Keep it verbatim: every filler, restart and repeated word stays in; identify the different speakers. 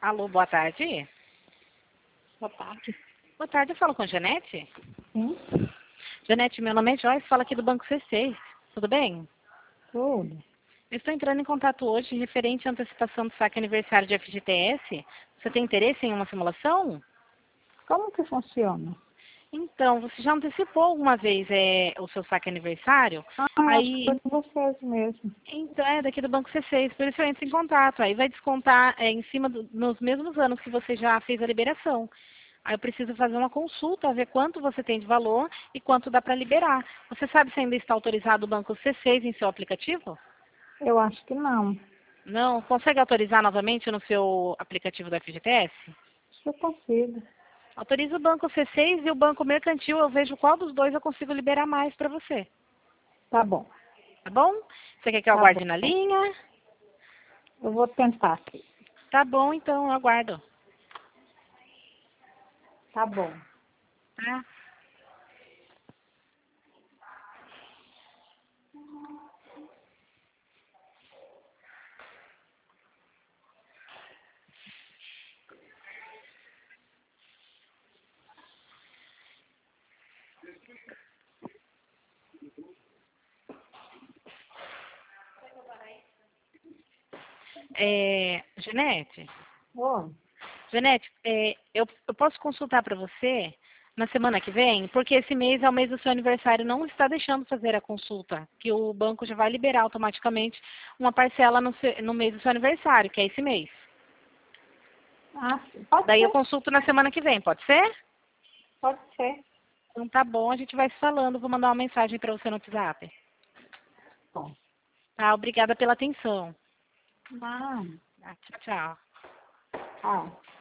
Speaker 1: Alô, boa tarde.
Speaker 2: Boa tarde.
Speaker 1: Boa tarde, eu falo com a Janete.
Speaker 2: Sim,
Speaker 1: Janete, meu nome é Joyce, falo aqui do Banco C seis. Tudo bem?
Speaker 2: tudo.
Speaker 1: Eu estou entrando em contato hoje referente à antecipação do saque aniversário de F G T S. Você tem interesse em uma simulação?
Speaker 2: Como que funciona?
Speaker 1: Então, você já antecipou alguma vez é, o seu saque aniversário?
Speaker 2: Ah, acho que
Speaker 1: Aí,
Speaker 2: foi com vocês mesmo.
Speaker 1: então, é daqui do Banco C seis, por isso eu entro em contato. Aí vai descontar é, em cima do, nos mesmos anos que você já fez a liberação. Aí eu preciso fazer uma consulta, ver quanto você tem de valor e quanto dá para liberar. Você sabe se ainda está autorizado o Banco C seis em seu aplicativo?
Speaker 2: Eu acho que não.
Speaker 1: Não? Consegue autorizar novamente no seu aplicativo do F G T S?
Speaker 2: Acho que eu consigo.
Speaker 1: Autoriza o Banco C seis e o Banco Mercantil, eu vejo qual dos dois eu consigo liberar mais para você.
Speaker 2: Tá bom,
Speaker 1: Tá bom? Você quer que eu
Speaker 2: tá
Speaker 1: aguarde
Speaker 2: bom.
Speaker 1: na linha?
Speaker 2: Eu vou tentar aqui.
Speaker 1: Tá bom, então eu aguardo.
Speaker 2: Tá bom.
Speaker 1: Tá? É, Janete,
Speaker 2: Ô,
Speaker 1: Janete, é, eu, eu posso consultar para você na semana que vem? Porque esse mês é o mês do seu aniversário, não está deixando fazer a consulta, que o banco já vai liberar automaticamente uma parcela no, seu- no mês do seu aniversário, que é esse mês.
Speaker 2: ah, sim. Pode
Speaker 1: Daí eu
Speaker 2: ser,
Speaker 1: consulto na semana que vem, pode ser?
Speaker 2: pode ser.
Speaker 1: Então tá bom, a gente vai se falando, vou mandar uma mensagem para você no WhatsApp.
Speaker 2: Bom.
Speaker 1: Tá, obrigada pela atenção.
Speaker 2: Ah,
Speaker 1: Tá, tchau, tchau.
Speaker 2: ah.